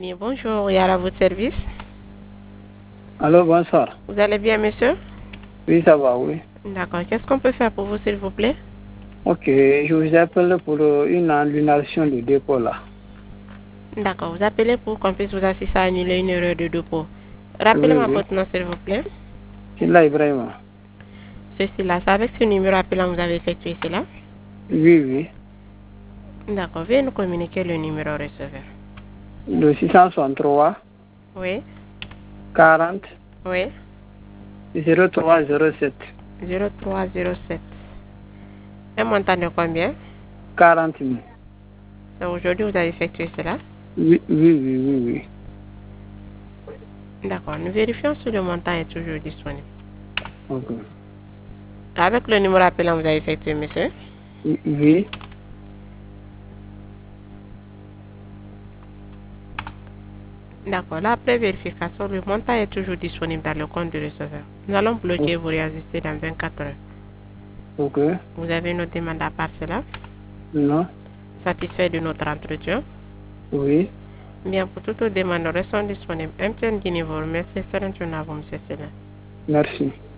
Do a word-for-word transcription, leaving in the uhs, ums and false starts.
Oui, bonjour, Yara, à votre service. Allô, bonsoir. Vous allez bien, monsieur? Oui, ça va, oui. D'accord. Qu'est-ce qu'on peut faire pour vous, s'il vous plaît? Ok, je vous appelle pour euh, une annulation du dépôt là. D'accord. Vous appelez pour qu'on puisse vous assister à annuler une erreur de dépôt. Oui, Rappelez-moi oui. votre nom, s'il vous plaît. C'est là, Ibrahim. Ceci là, c'est avec ce numéro appelant que vous avez effectué cela? Oui, oui. D'accord. Veuillez nous communiquer le numéro receveur. Le six cent soixante-trois, Oui, quarante, oui. zéro trois zéro sept. zéro trois zéro sept. Un montant de combien? quarante mille. C'est aujourd'hui que vous avez effectué cela? Oui, oui, oui, oui, oui. D'accord. Nous vérifions si le montant est toujours disponible. Ok. Avec le numéro appelant que vous avez effectué, monsieur? Oui, oui. D'accord. Là, après vérification, le montant est toujours disponible dans le compte du receveur. Nous allons bloquer vos réajuster dans vingt-quatre heures. Ok. Vous avez une autre demande à part cela? Non. Satisfait de notre entretien? Oui. Bien, pour toute autre demande, nous restons disponibles. M T N Guinée vous remercie. Excellente journée à vous, monsieur Célin. Merci.